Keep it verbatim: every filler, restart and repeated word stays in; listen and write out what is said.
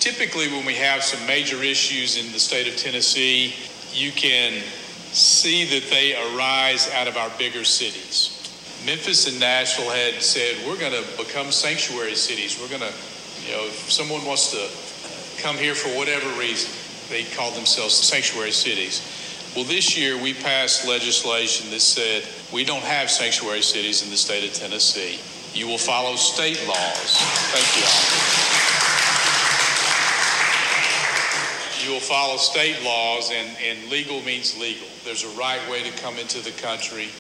typically when we have some major issues in the state of Tennessee, you can see that they arise out of our bigger cities. Memphis and Nashville had said, we're going to become sanctuary cities. We're going to, you know, if someone wants to come here for whatever reason, they call themselves sanctuary cities. Well, this year we passed legislation that said we don't have sanctuary cities in the state of Tennessee. You will follow state laws. Thank you all. You will follow state laws, and, and legal means legal. There's a right way to come into the country.